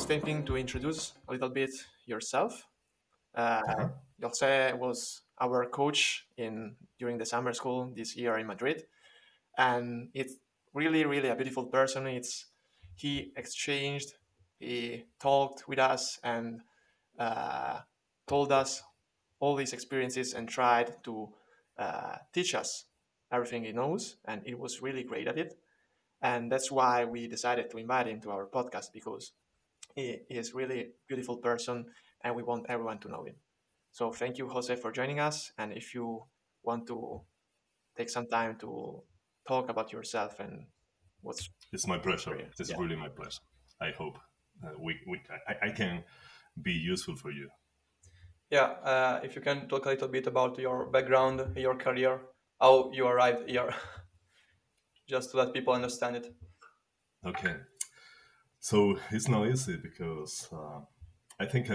thinking to introduce a little bit yourself. Uh, Uh-huh. Jose was our coach in during the summer school this year in Madrid, and it's really a beautiful person. It's he exchanged, he talked with us, and uh, told us all these experiences and tried to teach us everything he knows, and it was really great at it. And that's why we decided to invite him to our podcast because he is really a beautiful person, and we want everyone to know him. So thank you, Jose, for joining us. And if you want to take some time to talk about yourself and what's It's my for pleasure. you. It's Yeah. really my pleasure. I hope I can be useful for you. Yeah, if you can talk a little bit about your background, your career, how you arrived here, just to let people understand it. Okay. So it's not easy because I think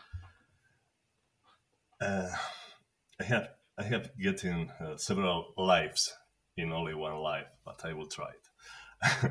I have I have getting several lives in only one life, but I will try it.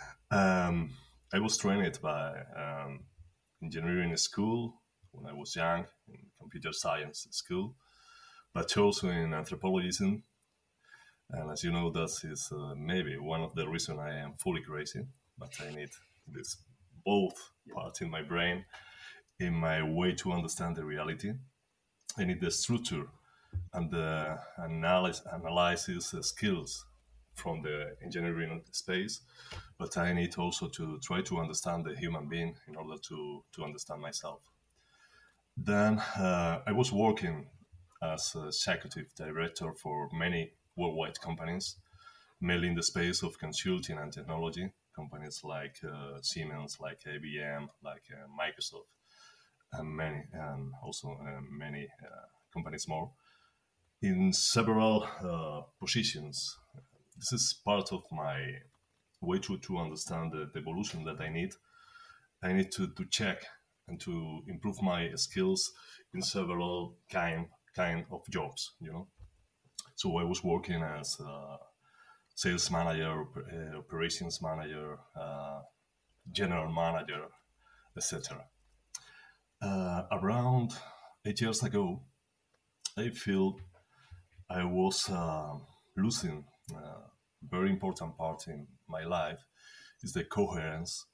I was trained by engineering school when I was young in computer science school, but also in anthropology. And as you know, that is maybe one of the reasons I am fully crazy. But I need this both parts in my brain in my way to understand the reality. I need the structure and the analysis skills from the engineering space, but I need also to try to understand the human being in order to understand myself. Then I was working as a executive director for many worldwide companies, mainly in the space of consulting and technology, companies like Siemens, like IBM, like Microsoft, and many companies more in several positions. This is part of my way to understand the evolution that I need. I need to check and to improve my skills in several kind of jobs. So I was working as a sales manager, operations manager, general manager, etc. Around 8 years ago, I feel I was losing a very important part in my life is the coherence.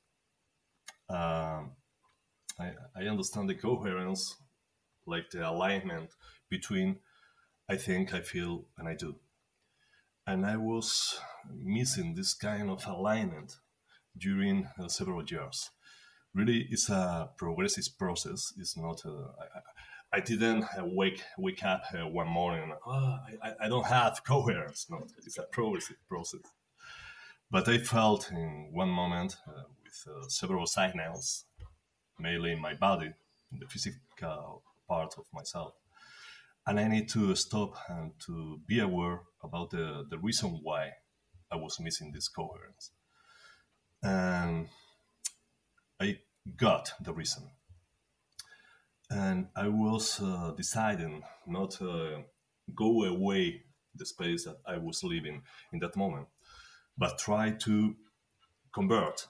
I understand the coherence, like the alignment between I think, I feel, and I do. And I was missing this kind of alignment during several years. Really, it's a progressive process. It's not. I didn't wake up one morning. And, I don't have coherence. No, it's a progressive process. But I felt in one moment with several signals, mainly in my body, in the physical part of myself, and I need to stop and to be aware about the reason why I was missing this coherence. And I got the reason. And I was deciding not to go away the space that I was living in that moment, but try to convert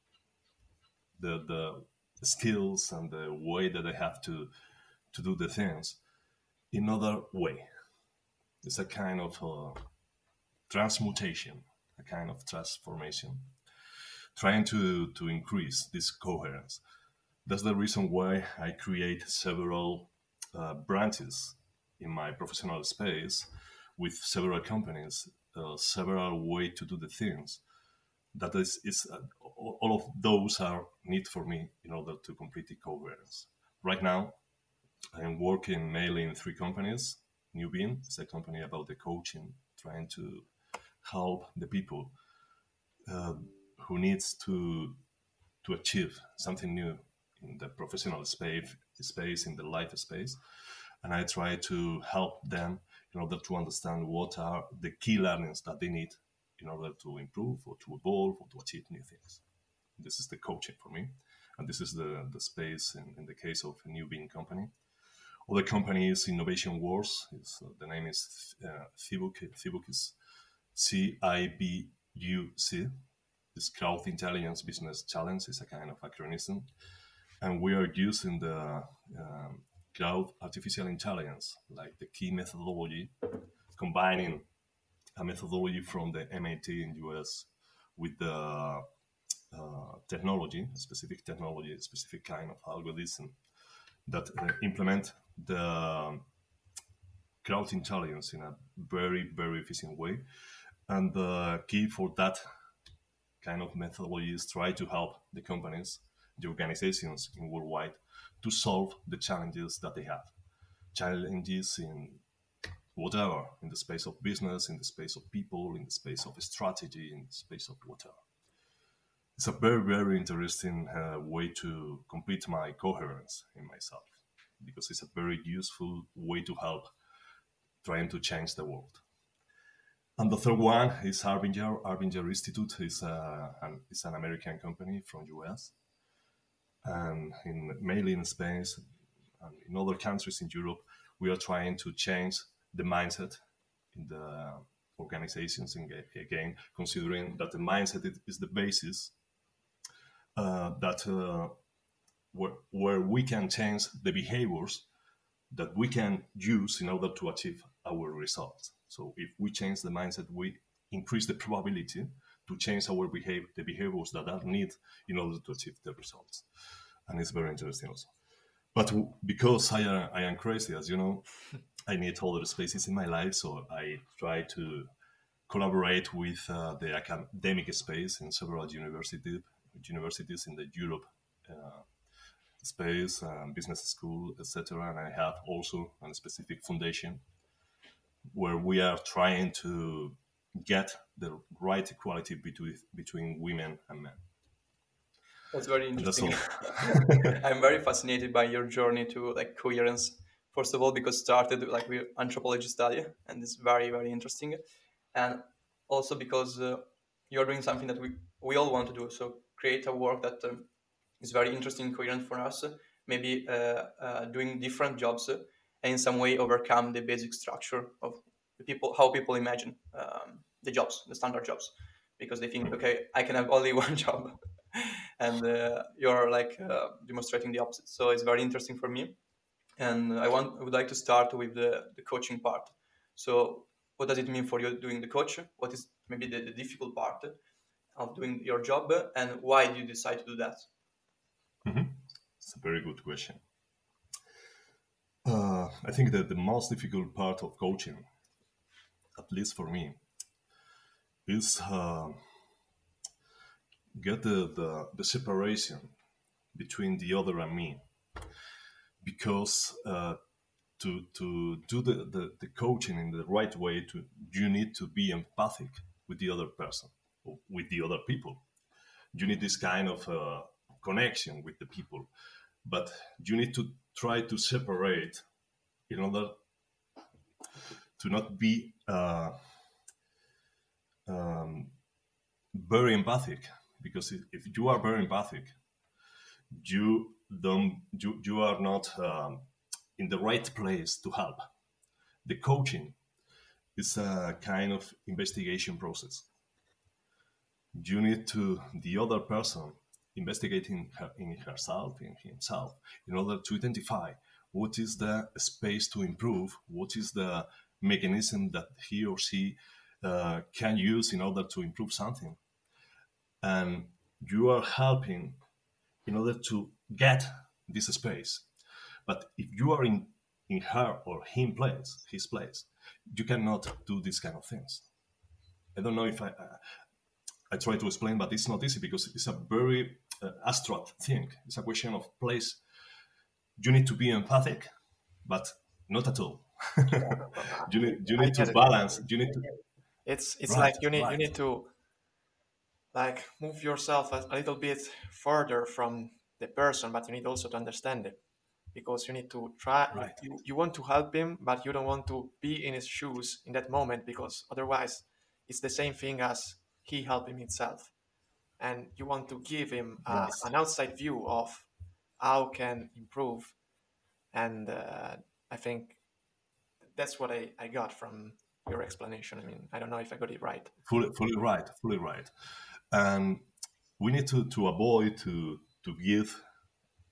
the skills and the way that I have to do the things in other way. It's a kind of transmutation, a kind of transformation, trying to increase this coherence. That's the reason why I create several branches in my professional space with several companies, several way to do the things. That is all of those are need for me in order to complete the coherence. Right now, I am working mainly in three companies. Newbeam is a company about the coaching, trying to help the people who needs to achieve something new in the professional space in the life space, and I try to help them in order to understand what are the key learnings that they need in order to improve or to evolve or to achieve new things. This is the coaching for me, and this is the space in the case of a new being company. Other company is Innovation Wars. The name is Cibuk. Cibuk is CIBUC. This Crowd Intelligence Business Challenge is a kind of acronym. and we are using the cloud artificial intelligence, like the key methodology, combining a methodology from the MIT in US with the technology, specific technology, a specific kind of algorithm that implement the crowd intelligence in a very, very efficient way. And the key for that kind of methodology is try to help the companies, the organizations in worldwide to solve the challenges that they have. Challenges in whatever, in the space of business, in the space of people, in the space of strategy, in the space of whatever. It's a very, very interesting way to complete my coherence in myself because it's a very useful way to help trying to change the world. And the third one is Harbinger. Harbinger Institute is an American company from US, and mainly in Spain and in other countries in Europe, we are trying to change the mindset in the organizations. Again, considering that the mindset is the basis where we can change the behaviors that we can use in order to achieve our results. So if we change the mindset, we increase the probability to change our the behaviors that are needed in order to achieve the results. And it's very interesting also. But because I am crazy, as you know, I need other spaces in my life, so I try to collaborate with the academic space in several universities in the Europe space, business school, etc. And I have also a specific foundation where we are trying to get the right equality between women and men. That's very And that's interesting. all. I'm very fascinated by your journey to like coherence. First of all, because started like with anthropology study, and it's very very interesting, and also because you're doing something that we all want to do. So create a work that is very interesting, coherent for us. Maybe doing different jobs and in some way overcome the basic structure of the people, how people imagine the jobs, the standard jobs, because they think, okay, I can have only one job, and you're like demonstrating the opposite. So it's very interesting for me, and I would like to start with the coaching part. So what does it mean for you doing the coach? What is maybe the difficult part of doing your job, and why do you decide to do that? Mhm. It's a very good question. I think that the most difficult part of coaching, at least for me, is get the separation between the other and me. Because to do the coaching in the right way, you need to be empathic with the other person, or with the other people. You need this kind of connection with the people. But you need to try to separate in order to not be very empathic, because if you are very empathic, you are not in the right place to help. The coaching is a kind of investigation process. You need to the other person investigating in herself, in himself, in order to identify what is the space to improve, what is the mechanism that he or she can use in order to improve something. And you are helping in order to get this space. But if you are in her or his place, you cannot do these kind of things. I don't know if I try to explain, but it's not easy because it's a very abstract thing. It's a question of place. You need to be empathic, but not at all. You I need to get it. balance. You need to It's right, like you right. need to like move yourself a little bit further from the person, but you need also to understand it because you need to try. Right. You want to help him, but you don't want to be in his shoes in that moment because otherwise, it's the same thing as he helping himself, and you want to give him Yes. an outside view of how can improve. And I think that's what I got from your explanation. I mean, I don't know if I got it right. Fully right. Fully right. And we need to avoid to give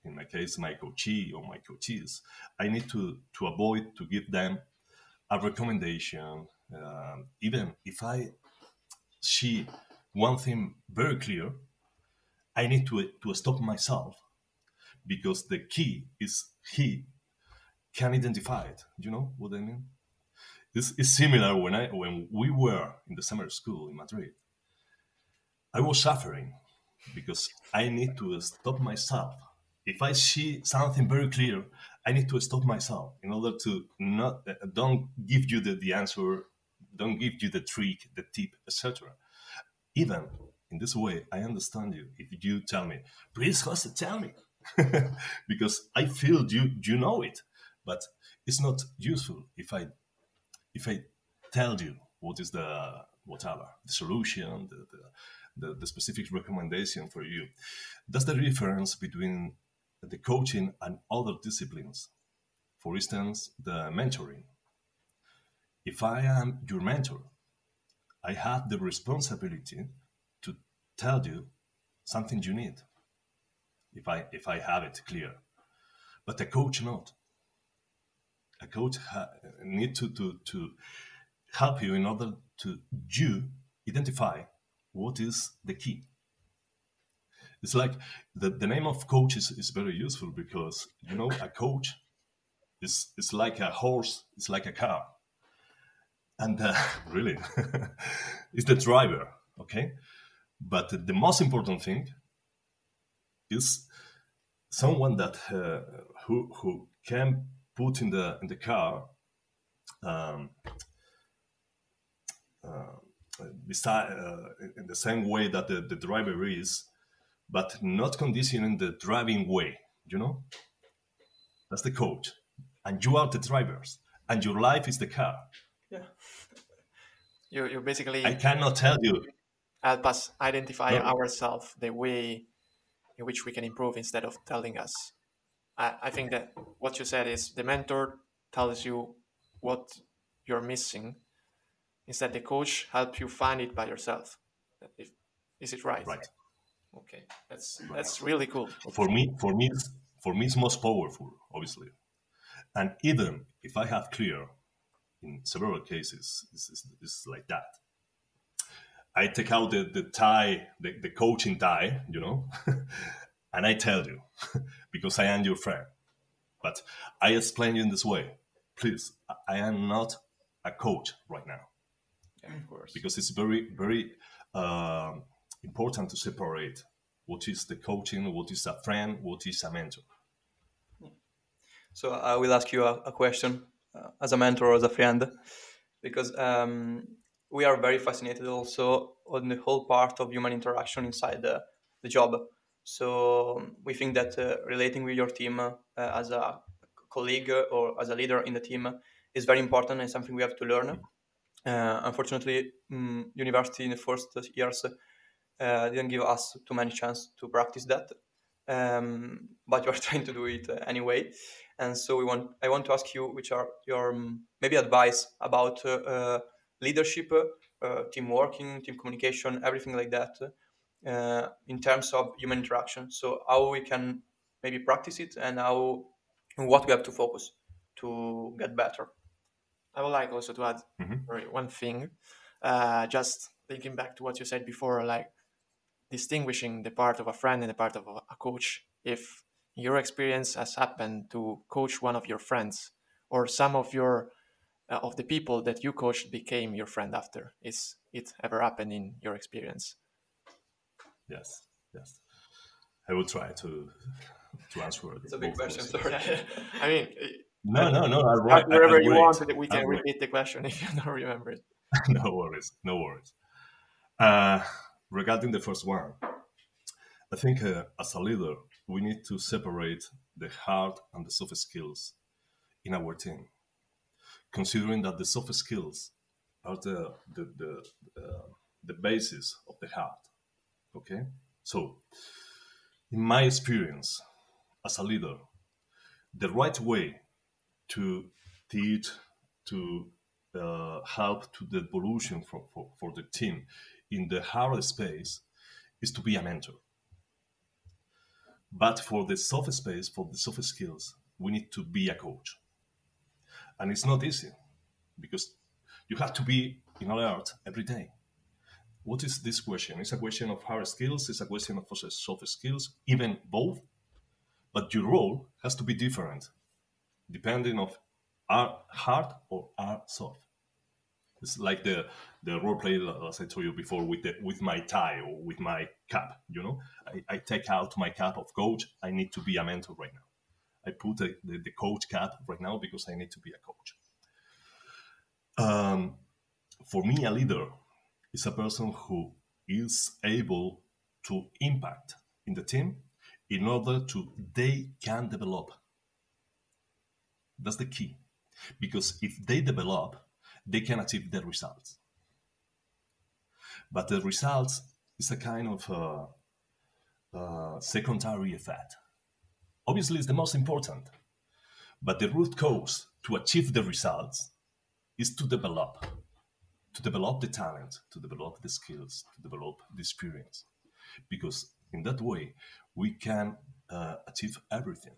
in my case, my coachee or my coaches, I need to avoid to give them a recommendation, even if I see one thing very clear, I need to stop myself because the key is he can identify it. You know what I mean? It's similar when we were in the summer school in Madrid. I was suffering because I need to stop myself. If I see something very clear, I need to stop myself in order to not don't give you the answer, don't give you the trick, the tip, etc. Even in this way, I understand you. If you tell me, please, Jose, tell me, because I feel you know it, but it's not useful if I tell you what is the whatever the solution, the specific recommendation for you. That's the difference between the coaching and other disciplines. For instance, the mentoring. If I am your mentor, I have the responsibility to tell you something you need. If I have it clear, but a coach not. A coach need to help you in order to you identify what is the key. It's like the name of coach is very useful because a coach is like a horse, it's like a car, and really, it's the driver. Okay, but the most important thing is someone that who can put in the car um, beside in the same way that the driver is, but not conditioning the driving way. You know, that's the coach, and you are the drivers, and your life is the car. Yeah. You I basically cannot tell you. help us identify No, ourselves, the way in which we can improve instead of telling us. I think that what you said is the mentor tells you what you're missing. Instead, the coach helps you find it by yourself. If, is it right? right, Okay, right. that's really cool. For me, it's most powerful, obviously. And even if I have clear, in several cases, it's like that. I take out the tie, the coaching tie, and I tell you, because I am your friend. But I explain you in this way. Please, I am not a coach right now Yeah, of course. because it's very, very important to separate what is the coaching, what is a friend, what is a mentor. So I will ask you a question as a mentor or as a friend, because we are very fascinated also on the whole part of human interaction inside the job. So we think that relating with your team as a colleague or as a leader in the team is very important and something we have to learn. Unfortunately, university in the first years didn't give us too many chance to practice that, but you are trying to do it anyway. And so I want to ask you, which are your maybe advice about leadership, team working, team communication, everything like that, in terms of human interaction. So how we can maybe practice it and what we have to focus to get better. I would like also to add Mhm. one thing. Just thinking back to what you said before, like distinguishing the part of a friend and the part of a coach. If your experience has happened to coach one of your friends, or some of the people that you coached became your friend after, is it ever happened in your experience? Yes, yes. I will try to answer It's a big both question, questions. sorry. I mean, No, no, no. start I'll wherever you wait. want, and we I'll can wait. repeat the question if you don't remember it. No worries. No worries. Uh, Regarding the first one, I think as a leader, we need to separate the hard and the soft skills in our team, considering that the soft skills are the basis of the hard. Okay, so in my experience as a leader, the right way to teach, to help to the evolution for the team in the hard space is to be a mentor. But for the soft space, for the soft skills, we need to be a coach. And it's not easy because you have to be in alert every day. What is this question? It's a question of hard skills, it's a question of soft skills, even both. But your role has to be different depending of are hard or are soft. It's like the role play, as I told you before, with my tie or with my cap. I take out my cap of coach. I need to be a mentor right now. I put the coach cap right now because I need to be a coach. For me, a leader is a person who is able to impact in the team in order to they can develop. That's the key. Because if they develop, they can achieve their results. But the results is a kind of secondary effect. Obviously, it's the most important. But the root cause to achieve the results is to develop the talent, to develop the skills, to develop the experience. Because in that way, we can achieve everything.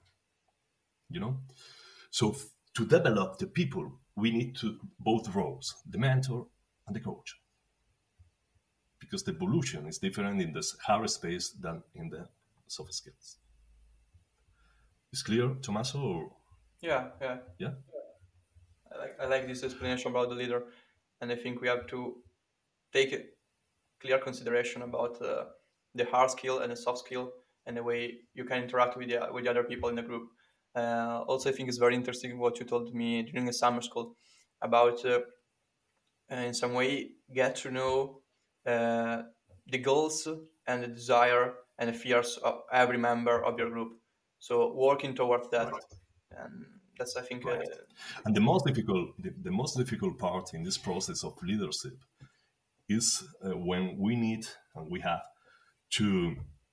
So to develop the people, we need to both roles, the mentor and the coach. Because the evolution is different in this hard space than in the soft skills. Is clear, Tommaso? Or? Yeah. Yeah? I like this explanation about the leader, and I think we have to take a clear consideration about the hard skill and the soft skill and the way you can interact with the other people in the group. Also, I think it's very interesting what you told me during the summer school about, in some way, get to know the goals and the desire and the fears of every member of your group. So working towards that, Right. and that's, I think, Right. And the most difficult part in this process of leadership is when we need and we have to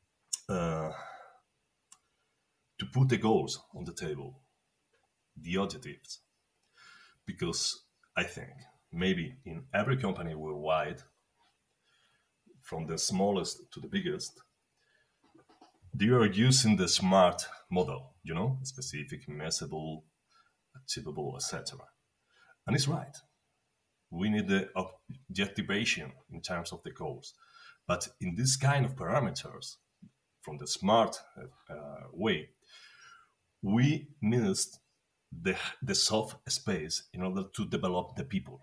put the goals on the table, the objectives, because I think maybe in every company worldwide, from the smallest to the biggest, they are using the SMART model, specific, measurable, achievable, etc. And it's right. We need the objectivation in terms of the goals. But in this kind of parameters, from the SMART way, we missed the soft space in order to develop the people.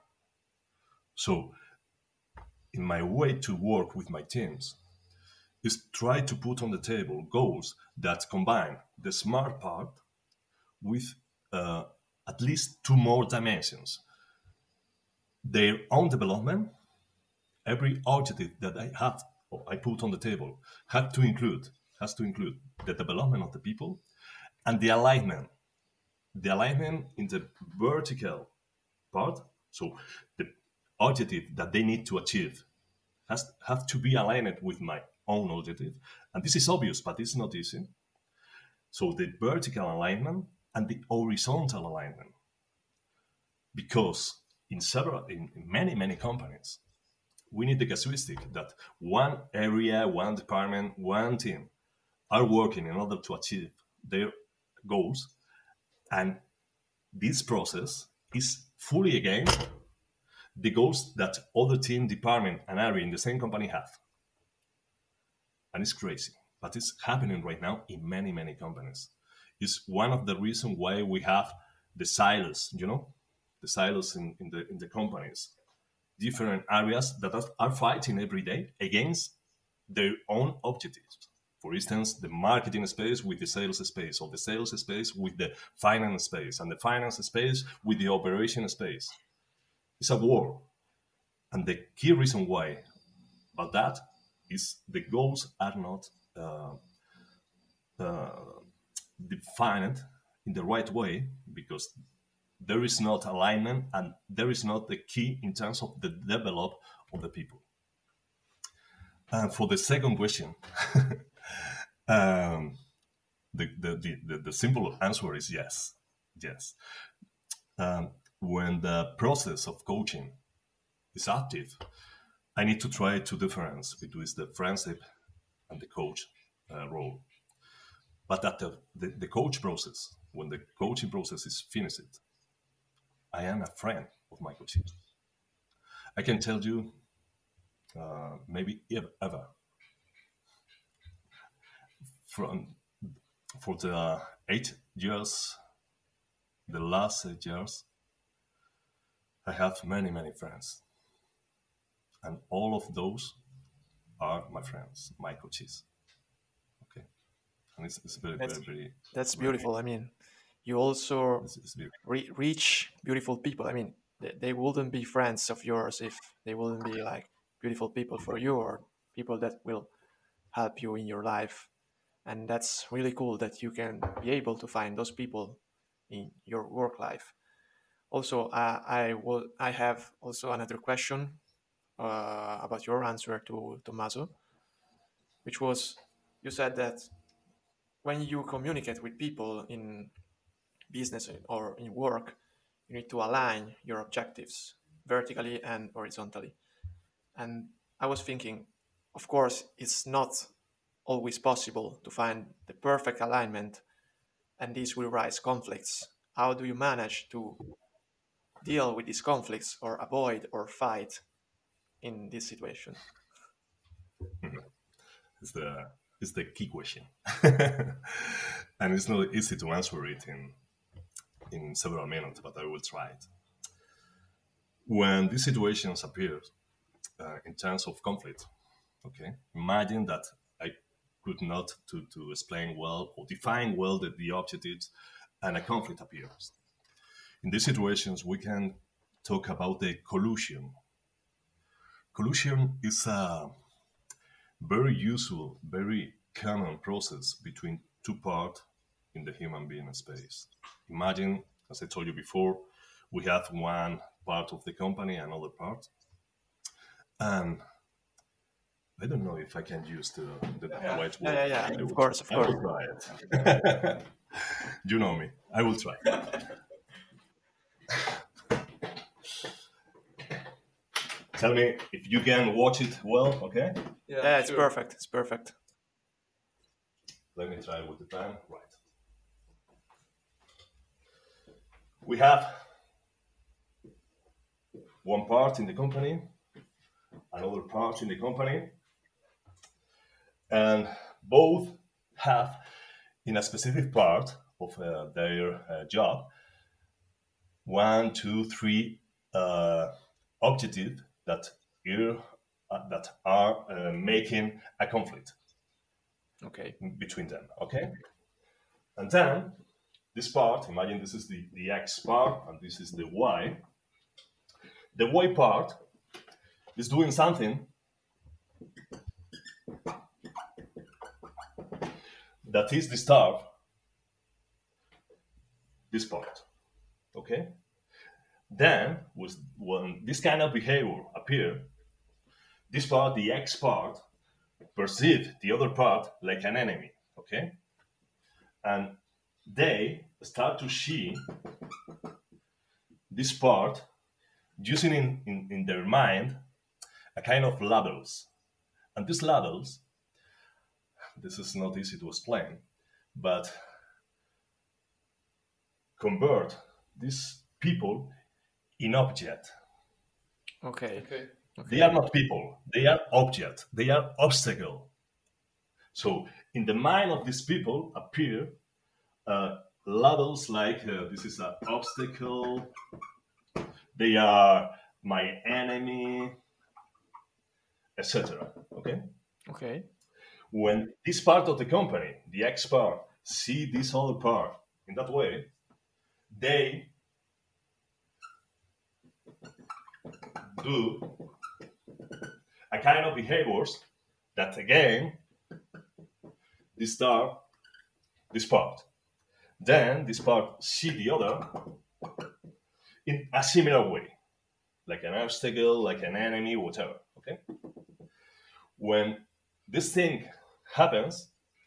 So in my way to work with my teams is try to put on the table goals that combine the SMART part with at least two more dimensions. Their own development, every objective that I have or I put on the table has to include the development of the people and the alignment in the vertical part. So the objective that they need to achieve have to be aligned with my own objective. And this is obvious, but it's not easy. So the vertical alignment and the horizontal alignment. Because in many companies, we need the casuistic that one area, one department, one team are working in order to achieve their goals. And this process is fully against the goals that other team, department, and area in the same company have. And it's crazy, but it's happening right now in many companies. It's one of the reasons why we have the silos, the silos in the companies. Different areas that are fighting every day against their own objectives. For instance, the marketing space with the sales space, or the sales space with the finance space, and the finance space with the operation space. It's a war. And the key reason why about that is the goals are not defined in the right way, because there is not alignment and there is not the key in terms of the develop of the people. And for the second question, the simple answer is yes. When the process of coaching is active, I need to try to difference between the friendship and the coach role. But at the coach process, when the coaching process is finished, I am a friend of my coaches. I can tell you, maybe if ever, from for the 8 years, the last 8 years, I have many, many friends. And all of those are my friends, my coaches. Okay. And it's very, very, That's very, that's very, beautiful. I mean, you also it's very, reach beautiful people. I mean, they wouldn't be friends of yours if they wouldn't be like beautiful people for you or people that will help you in your life. And that's really cool that you can be able to find those people in your work life. Also, I have also another question about your answer to Tommaso, which was you said that when you communicate with people in business or in work, you need to align your objectives vertically and horizontally. And I was thinking, of course, it's not always possible to find the perfect alignment, and this will raise conflicts. How do you manage to deal with these conflicts or avoid or fight in this situation? it's the, it's the key question. And it's not easy to answer it in several minutes, but I will try it. When these situations appear in terms of conflict, okay, imagine that I could not to explain well or define well the objectives, and a conflict appears. In these situations, we can talk about the collusion. Collusion is a very useful, very common process between two parts in the human being space. Imagine, as I told you before, we have one part of the company, another part, and I don't know if I can use the whiteboard. Yeah. I Of will try. course, of I course. will try it. You know me. I will try. Tell me if you can watch it well, okay? Yeah, it's Sure. perfect. It's perfect. Let me try with the time. Right. We have one part in the company, another part in the company, and both have, in a specific part of their job, one, two, three objectives that are making a conflict Okay. between them. Okay, and then this part. Imagine this is the X part, and this is the Y. The Y part is doing something that is disturb this part. Okay, then when this kind of behavior appear, this part, the X part, perceive the other part like an enemy. Okay, and they start to see this part using in their mind a kind of labels. And these labels, this is not easy to explain, but convert these people in object. Okay. Okay. They are not people, they are object, they are obstacle. So in the mind of these people appear labels like this is an obstacle, they are my enemy, etc. Okay. Okay. When this part of the company, the X part, see this other part in that way, they do a kind of behaviors that again disturb this part. Then this part see the other in a similar way, like an obstacle, like an enemy, whatever. Okay. When this thing happens,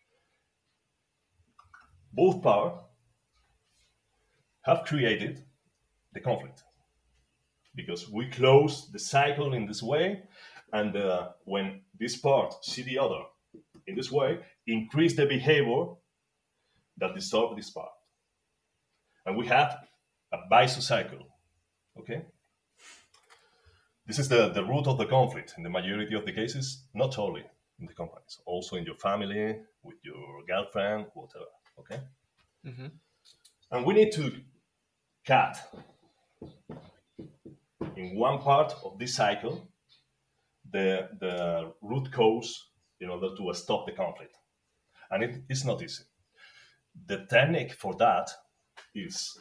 both parts have created the conflict because we close the cycle in this way, and when this part see the other in this way, increase the behavior that disturb this part. And we have a vicious cycle. Okay? This is the root of the conflict in the majority of the cases, not only in the companies, also in your family, with your girlfriend, whatever. Okay? Hmm. And we need to cut in one part of this cycle the root cause in order to stop the conflict. And it is not easy. The technique for that is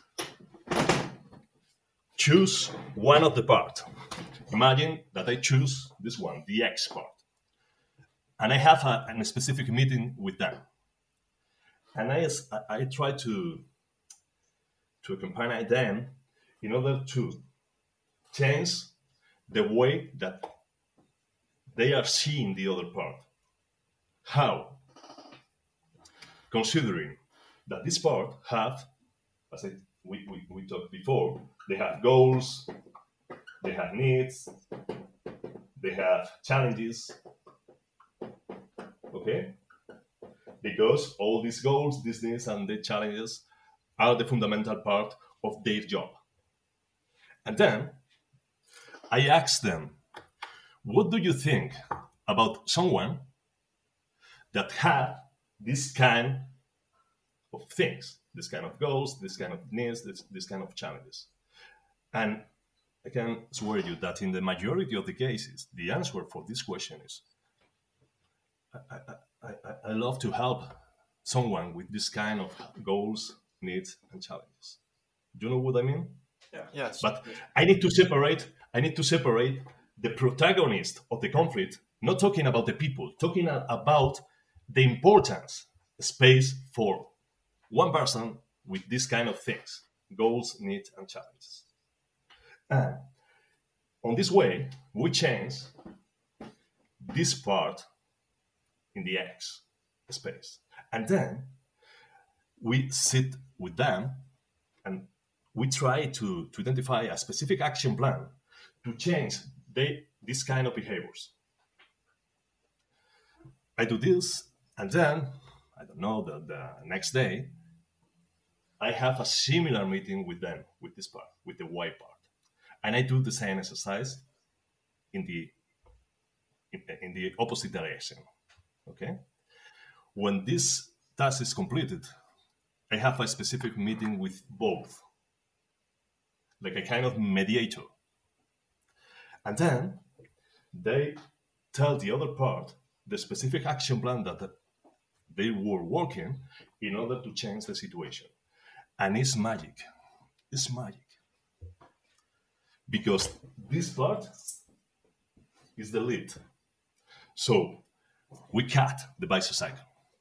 choose one of the part. Imagine that I choose this one, the X part, and I have a specific meeting with them, and I try to accompany them in order to change the way that they are seeing the other part. How? Considering that this part have, as we talked before, they have goals, they have needs, they have challenges. Okay? Because all these goals, these needs, and the challenges are the fundamental part of their job. And then I ask them, what do you think about someone that have this kind of things, this kind of goals, this kind of needs, this kind of challenges? And I can swear you that in the majority of the cases, the answer for this question is, I love to help someone with this kind of goals, needs, and challenges. Do you know what I mean? Yeah. Yes. But I need to separate. I need to separate the protagonist of the conflict. Not talking about the people, talking about the importance space for one person with this kind of things, goals, needs, and challenges. And on this way, we change this part in the X space. And then we sit with them and we try to identify a specific action plan to change this kind of behaviors. I do this, and then, I don't know, the next day, I have a similar meeting with them, with this part, with the Y part. And I do the same exercise in the opposite direction. Okay? When this task is completed, I have a specific meeting with both, like a kind of mediator. And then they tell the other part the specific action plan that they were working in order to change the situation. And it's magic. It's magic. Because this part is the lead. So we cut the vicious cycle.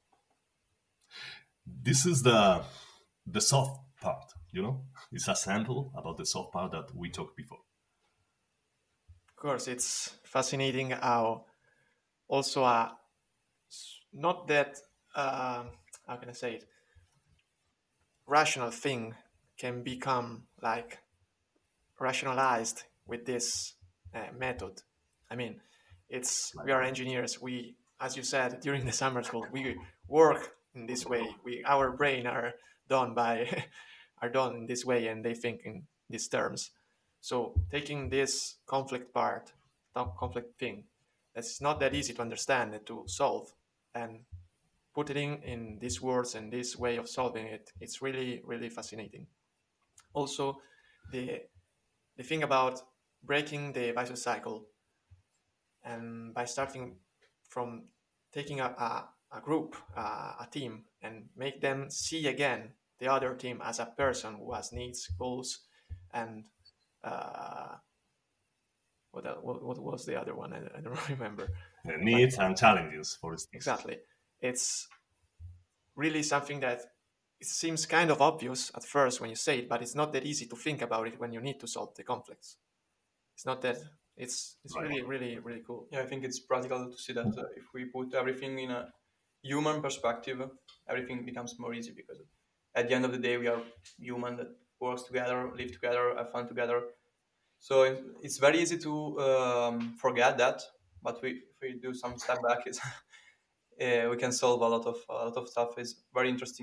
This is the soft part, you know? It's a sample about the soft part that we talked before. Of course, it's fascinating how also not that how can I say it, rational thing can become like rationalized with this method. I mean, we are engineers. We, as you said during the summer school, we work in this way. Our brain are done by are done in this way, and they think in these terms. So taking this conflict thing, that's not that easy to understand and to solve, and put it in these words and this way of solving it. It's really really fascinating. Also, the the thing about breaking the vicious cycle, and by starting from taking a group, a team, and make them see again the other team as a person who has needs, goals, and uh, what was the other one? I don't remember. But Needs and challenges, for instance. exactly, it's really something that it seems kind of obvious at first when you say it, but it's not that easy to think about it when you need to solve the conflicts. It's not that it's Right. really really really cool. Yeah, I think it's practical to see that if we put everything in a human perspective, everything becomes more easy because at the end of the day, we are human that works together, live together, have fun together. So it's very easy to forget that, but if we do some step back, we can solve a lot of stuff. It's very interesting.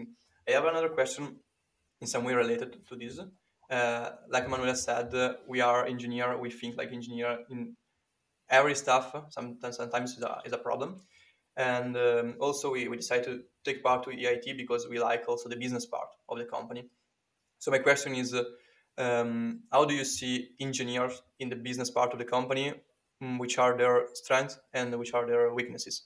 I have another question in some way related to this. Like Manuela said, we are engineer. We think like engineer in every stuff. Sometimes is a problem. And also we decided to take part to EIT because we like also the business part of the company. So my question is, how do you see engineers in the business part of the company? Which are their strengths and which are their weaknesses?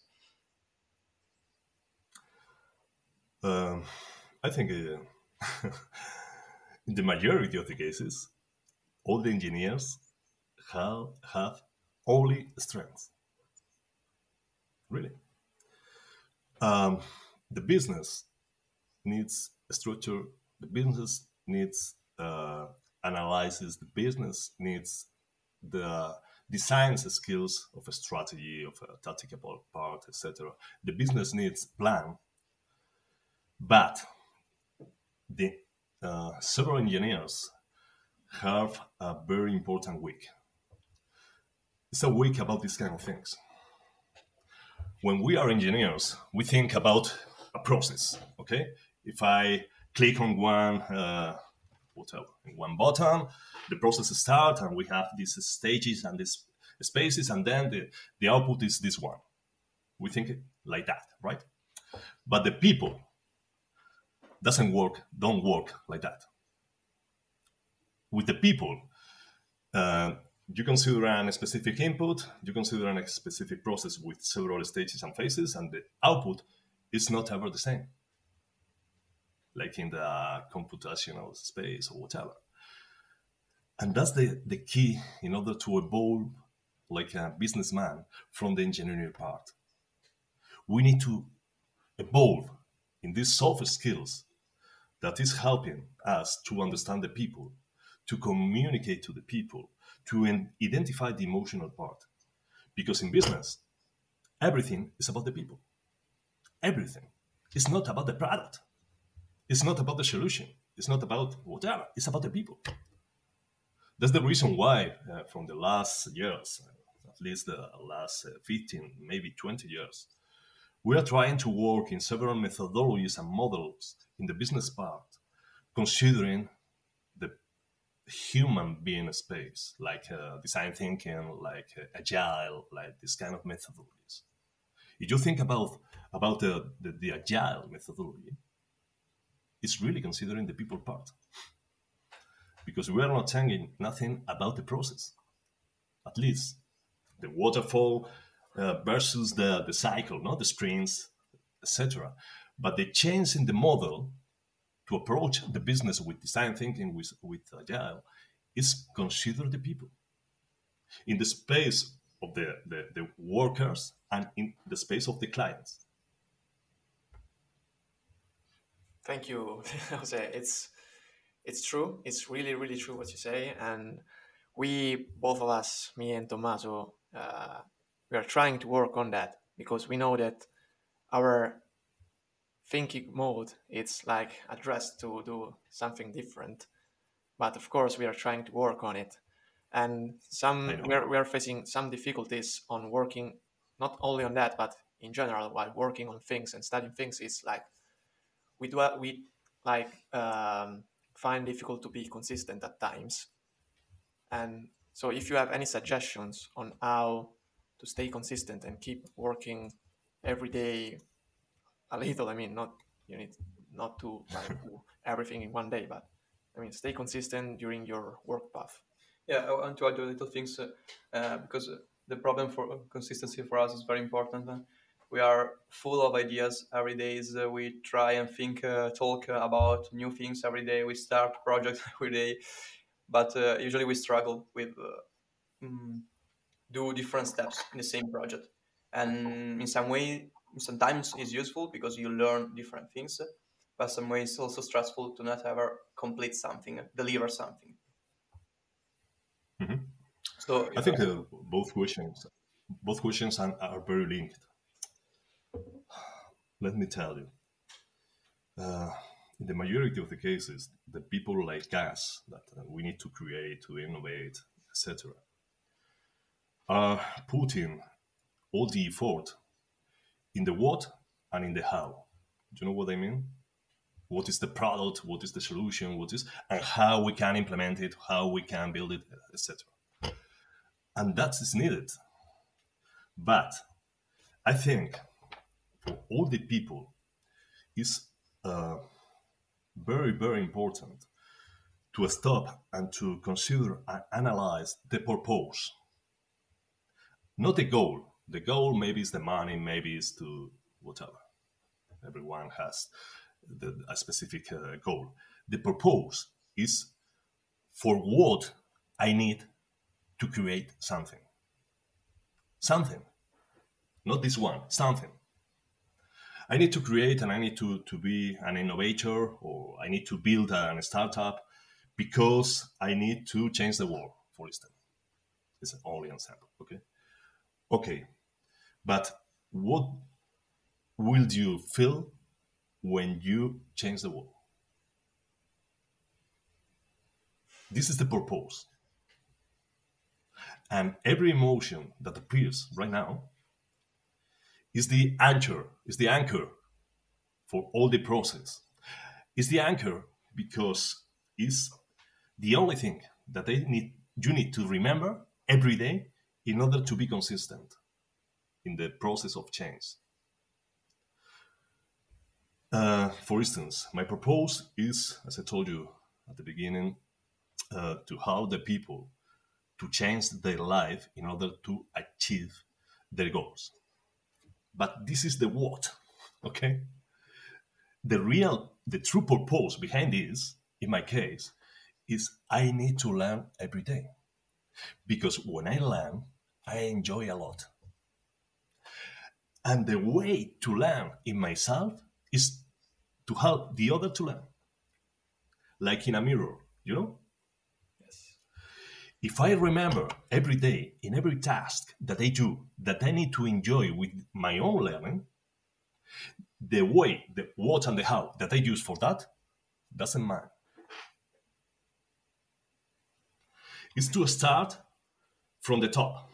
Um, I think in the majority of the cases, all the engineers have only strengths. Really, um, the business needs a structure. The business needs analysis. The business needs the designs skills of a strategy, of a tactical part, etc. The business needs plan, but the several engineers have a very important week. It's a week about these kind of things. When we are engineers, we think about a process. Okay, if I click on whatever, one button, the process starts, and we have these stages and these spaces, and then the output is this one. We think like that, right? But the people don't work like that. With the people, uh, you consider a specific input, you consider a specific process with several stages and phases, and the output is not ever the same, like in the computational space or whatever. And that's the key in order to evolve like a businessman from the engineering part. We need to evolve in these soft skills that is helping us to understand the people, to communicate to the people, to identify the emotional part. Because in business, everything is about the people. Everything. It's not about the product. It's not about the solution. It's not about whatever. It's about the people. That's the reason why, from the last years, at least the last 15, maybe 20 years, we are trying to work in several methodologies and models in the business part, considering the human being space, like design thinking, like agile, like this kind of methodologies. If you think about the agile methodology, it's really considering the people part, because we are not saying nothing about the process. At least the waterfall versus the cycle, not the sprints, etc. But the change in the model to approach the business with design thinking, with agile, is consider the people in the space of the workers and in the space of the clients. Thank you, Jose. It's true. It's really really true what you say, and we both of us, me and Tommaso, we are trying to work on that because we know that our thinking mode it's like addressed to do something different. But of course, we are trying to work on it, and I some know. we are facing some difficulties on working not only on that, but in general while working on things and studying things. It's like we like find difficult to be consistent at times. And so, if you have any suggestions on how to stay consistent and keep working every day a little, I mean, not you need not to like do everything in one day, but I mean, stay consistent during your work path. Yeah, I want to add a little things because the problem for consistency for us is very important. We are full of ideas every day. We try and think, talk about new things every day. We start projects every day, but usually we struggle with mm, do different steps in the same project. And in some way, sometimes it's useful because you learn different things, but some way it's also stressful to not ever complete something, deliver something. Mhm. So I if think both questions are very linked. Let me tell you, uh, in the majority of the cases, the people like us that we need to create, to innovate, etc., are putting all the effort in the what and in the how. Do you know what I mean? what is the product, what is the solution, and how we can implement it, how we can build it, etc. And that is needed. But I think for all the people, it's very, very important to stop and to consider and analyze the purpose, not the goal. The goal maybe is the money, maybe is to whatever. Everyone has a specific goal. The purpose is for what I need to create something. Something. Not this one, something. I need to create and I need to be an innovator, or I need to build a startup because I need to change the world, for instance. It's only an example, okay? Okay, but what will you feel when you change the world? This is the purpose. And every emotion that appears right now is the anchor for all the process. It's the anchor because it's the only thing that you need to remember every day in order to be consistent in the process of change. For instance, my purpose is, as I told you at the beginning, to help the people to change their life in order to achieve their goals. But this is the what, okay? The true purpose behind this, in my case, is I need to learn every day. Because when I learn, I enjoy a lot. And the way to learn in myself is to help the other to learn. Like in a mirror, you know? Yes. If I remember every day, in every task that I do, that I need to enjoy with my own learning, the way, the what and the how that I use for that doesn't matter. It's to start from the top.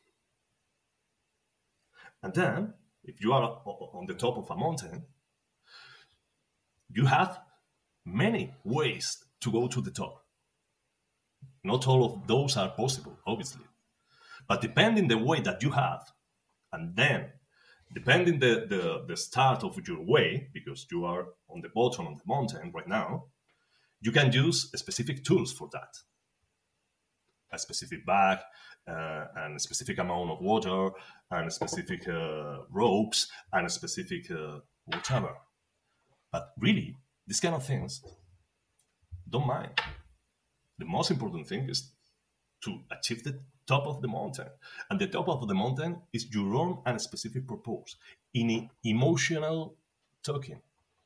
And then, if you are on the top of a mountain, you have many ways to go to the top. Not all of those are possible, obviously. But depending the way that you have, and then depending the start of your way, because you are on the bottom of the mountain right now, you can use specific tools for that. A specific bag, and a specific amount of water, and a specific ropes, and a specific whatever. But really, these kind of things, don't mind. The most important thing is to achieve the top of the mountain. And the top of the mountain is your own and specific purpose. In emotional talking,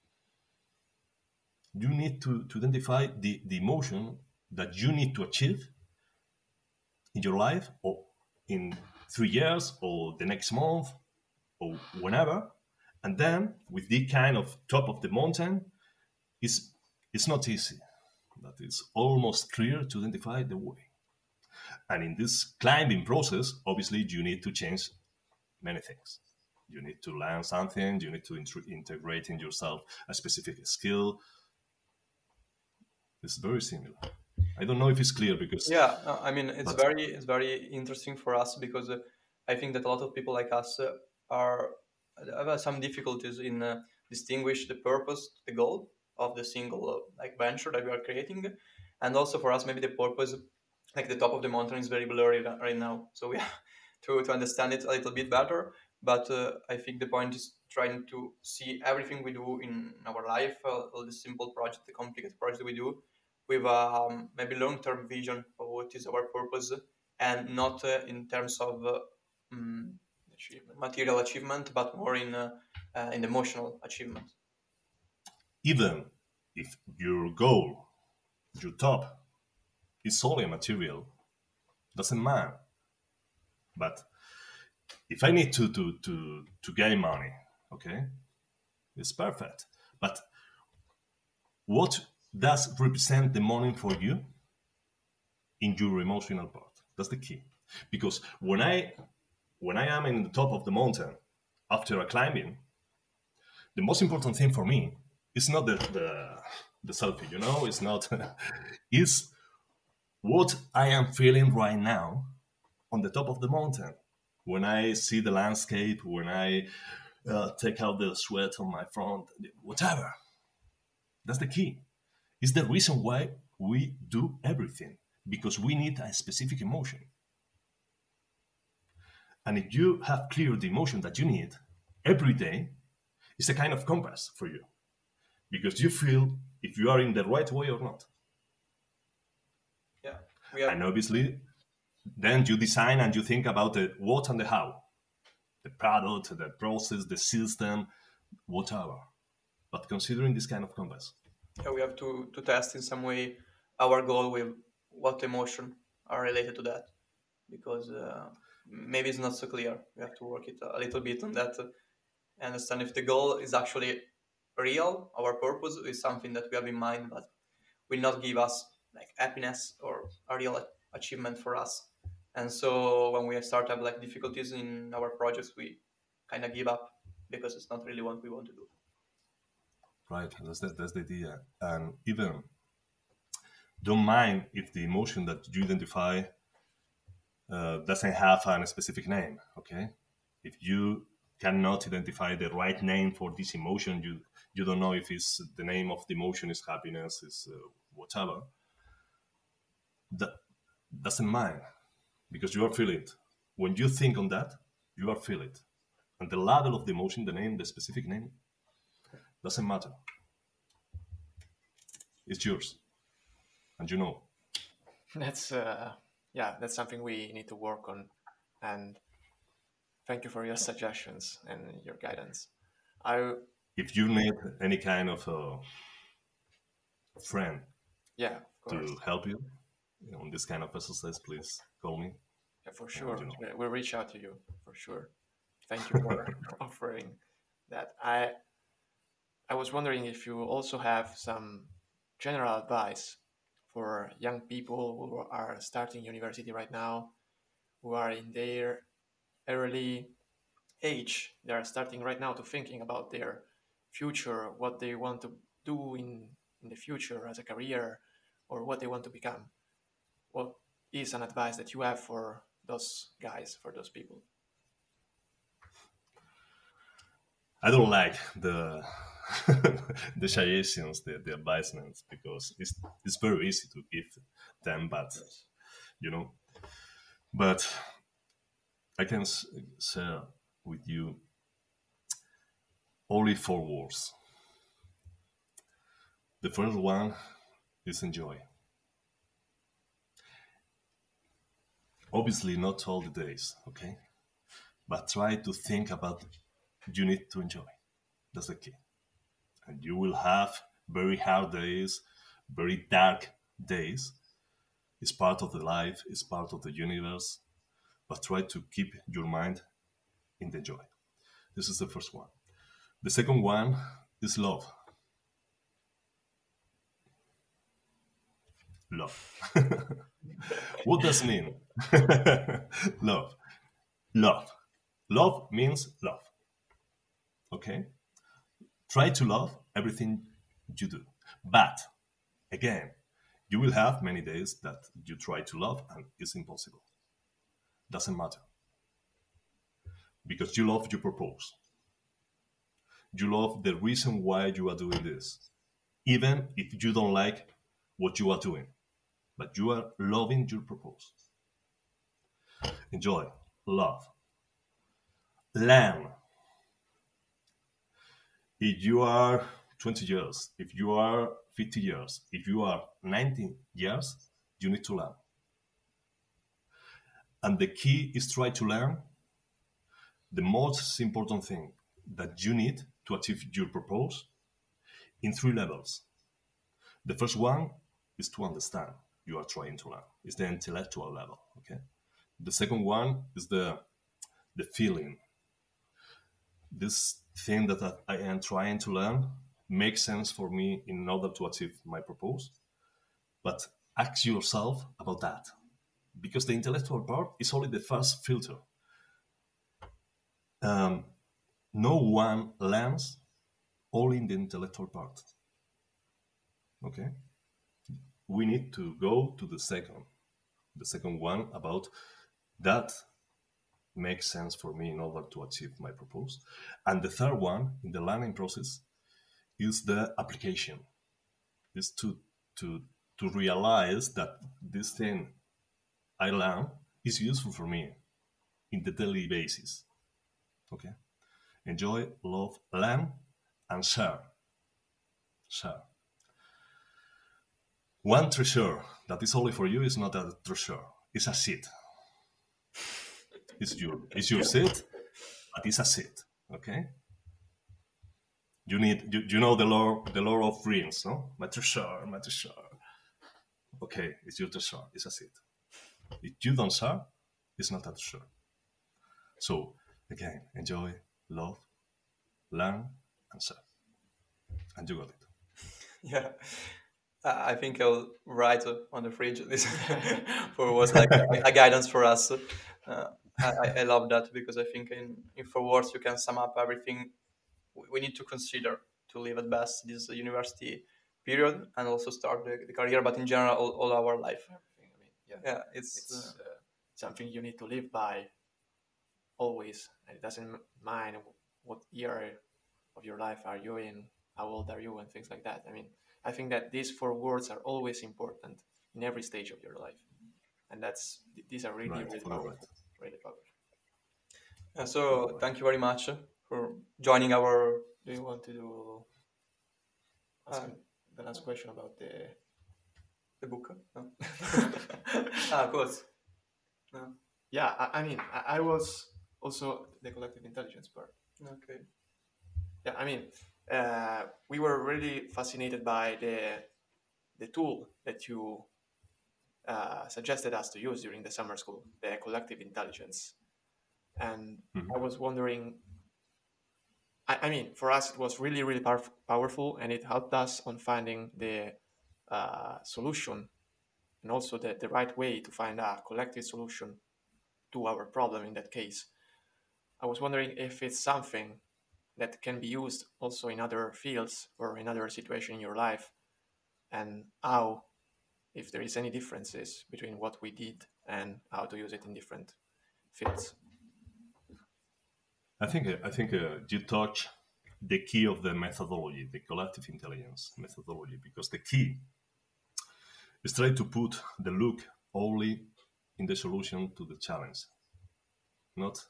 you need to identify the emotion that you need to achieve in your life, or in 3 years, or the next month, or whenever. And then, with the kind of top of the mountain, it's not easy, but it's almost clear to identify the way. And in this climbing process, obviously, you need to change many things. You need to learn something, you need to integrate in yourself a specific skill. It's very similar. I don't know if it's clear because... Yeah, I mean, it's very interesting for us because I think that a lot of people like us have some difficulties in distinguish the purpose, the goal of the single like venture that we are creating, and also for us maybe the purpose, like the top of the mountain, is very blurry right now. So we have to understand it a little bit better. But I think the point is trying to see everything we do in our life, all the simple project, the complicated project we do, with maybe long-term vision of what is our purpose, and not in terms of material achievement, but more in emotional achievement. Even if your goal, your top, is solely material, doesn't matter. But if I need to gain money, okay, it's perfect. But what does represent the money for you in your emotional part? That's the key. Because when I am in the top of the mountain after a climbing, the most important thing for me it's not the selfie, it's not, it's what I am feeling right now on the top of the mountain. When I see the landscape, when I take out the sweat on my front, whatever. That's the key. It's the reason why we do everything, because we need a specific emotion. And if you have cleared the emotion that you need every day, it's a kind of compass for you, because you feel if you are in the right way or not. Yeah, we have. And obviously, then you design and you think about the what and the how, the product, the process, the system, whatever. But considering this kind of compass. Yeah, we have to test in some way our goal with what emotion are related to that, because maybe it's not so clear. We have to work it a little bit on that, and understand if the goal is actually real, our purpose is something that we have in mind, but will not give us like happiness or a real achievement for us. And so when we start to have like difficulties in our projects, we kind of give up because it's not really what we want to do. Right, that's the idea. And even don't mind if the emotion that you identify doesn't have a specific name, okay? If you cannot identify the right name for this emotion, you don't know if it's the name of the emotion is happiness, is whatever, that doesn't mind, because you are feeling it. When you think on that, you are feeling it. And the level of the emotion, the name, the specific name, doesn't matter. It's yours. And you know. That's that's something we need to work on. And thank you for your suggestions and your guidance. If you need any kind of friend Yeah, of course. to help you on this kind of exercise, please call me. Yeah, for sure. you know. We'll reach out to you for sure. Thank you for offering that. I was wondering if you also have some general advice for young people who are starting university right now, who are in their early age. They are starting right now to thinking about their future, what they want to do in the future as a career, or what they want to become. What is an advice that you have for those guys, for those people? I don't like the the suggestions, the advisements, because it's very easy to give them, but Yes. you know. But I can share with you only 4 words. The first one is enjoy. Obviously, not all the days, okay? But try to think about you need to enjoy. That's the key. And you will have very hard days, very dark days. It's part of the life, it's part of the universe. But try to keep your mind in the joy. This is the first one. The second one is love. Love. What does it mean? Love. Love. Love means love. Okay? Try to love everything you do. But again, you will have many days that you try to love and it's impossible. Doesn't matter. Because you love your purpose. You love the reason why you are doing this. Even if you don't like what you are doing. But you are loving your purpose. Enjoy. Love. Learn. If you are 20 years, if you are 50 years, if you are 90 years, you need to learn. And the key is try to learn the most important thing that you need to achieve your purpose in 3 levels. The first one is to understand you are trying to learn. It's the intellectual level, okay? The second one is the feeling. This thing that I am trying to learn makes sense for me in order to achieve my purpose. But ask yourself about that. Because the intellectual part is only the first filter. No one learns only in the intellectual part. Okay? We need to go to the second one about that makes sense for me in order to achieve my purpose. And the third one in the learning process is the application. Is to realize that this thing I learn is useful for me in the daily basis. Okay? Enjoy, love, learn, and share. Share. One treasure that is only for you is not a treasure. It's a seed. It's your seed, but it's a seed. Okay? You know the law of rings, no? My treasure, my treasure. Okay, it's your treasure. It's a seed. If you don't share, it's not a treasure. So again, enjoy, love, learn, and share. And you got it. Yeah. I think I'll write on the fridge this for was like a guidance for us. I love that because I think in 4 words you can sum up everything we need to consider to live at best this university period and also start the career, but in general all our life. Everything. I mean, yeah, Yeah, it's something you need to live by always, and it doesn't mind what year of your life are you in, how old are you, and things like that. I mean, I think that these 4 words are always important in every stage of your life, and these are really Right, really fully powerful, right. really powerful. so thank you very much for joining our Do you want to ask the last question about the book. No? Of course. No. Yeah, I mean, I was also the collective intelligence part. Okay. Yeah, I mean, we were really fascinated by the tool that you suggested us to use during the summer school, the collective intelligence. And I was wondering, I mean, for us, it was really, really powerful, and it helped us on finding the solution and also the right way to find a collective solution to our problem in that case. I was wondering if it's something that can be used also in other fields or in other situation in your life, and how, if there is any differences between what we did and how to use it in different fields. I think you touch the key of the methodology, the collective intelligence methodology, because the key is try to put the look only in the solution to the challenge, not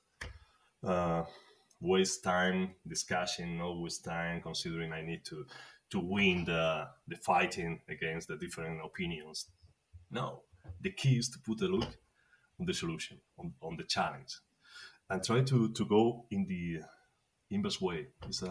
waste time discussing, not waste time considering I need to win the fighting against the different opinions. No, the key is to put the look on the solution, on the challenge, and try to go in the inverse way.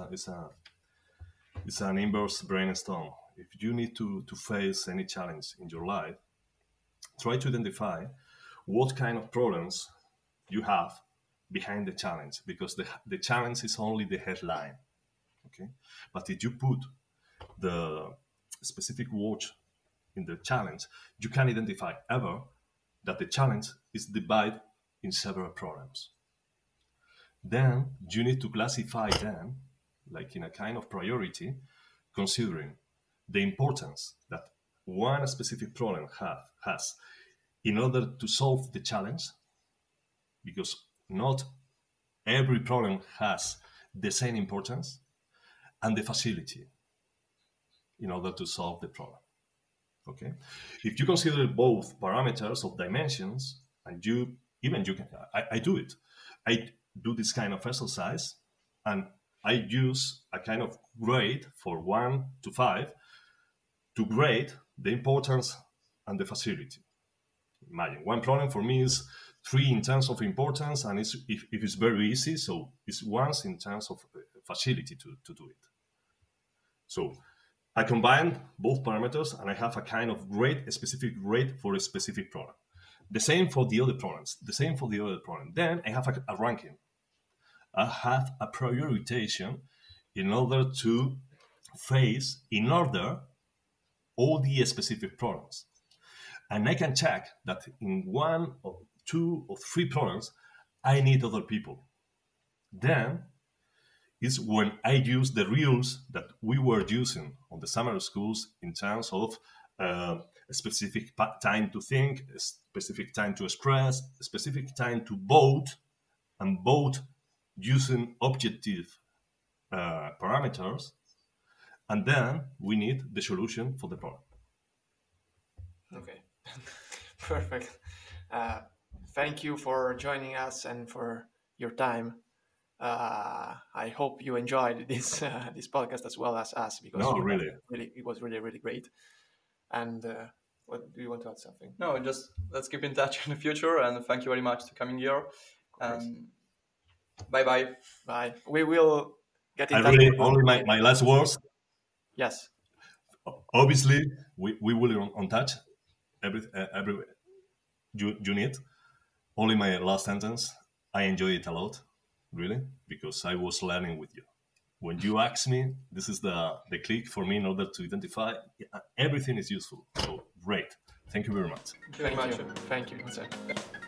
It's an inverse brainstorm. If you need to face any challenge in your life, try to identify what kind of problems you have behind the challenge, because the challenge is only the headline. Okay, but if you put the specific words in the challenge, you can identify ever that the challenge is divided in several problems. Then you need to classify them like in a kind of priority, considering the importance that one specific problem has in order to solve the challenge, because not every problem has the same importance, and the facility in order to solve the problem. Okay, if you consider both parameters of dimensions, and you can, I do it. I do this kind of exercise, and I use a kind of grade for 1 to 5 to grade the importance and the facility. Imagine one problem for me is 3 in terms of importance, and if it's very easy, so it's 1 in terms of facility to do it. So I combine both parameters, and I have a kind of grade, a specific grade for a specific problem. The same for the other problems. Then I have a ranking. I have a prioritization in order to face in order all the specific problems. And I can check that in 1 or 2 or 3 problems, I need other people. Then, is when I use the rules that we were using on the summer schools in terms of a specific time to think, a specific time to express, a specific time to vote, and vote using objective parameters. And then we need the solution for the problem. Okay, perfect. Thank you for joining us and for your time. I hope you enjoyed this this podcast as well as us, because No, really. it was really great. And what do you want to add something? No, just let's keep in touch in the future, and thank you very much for coming here. Bye bye. Bye. We will get in I touch. really, with you. only my last words. Yes. Obviously, we will on touch every you need. Only my last sentence. I enjoy it a lot, really, because I was learning with you. When you ask me, this is the click for me in order to identify everything is useful. So great. Thank you very much. Thank you very much. Thank you.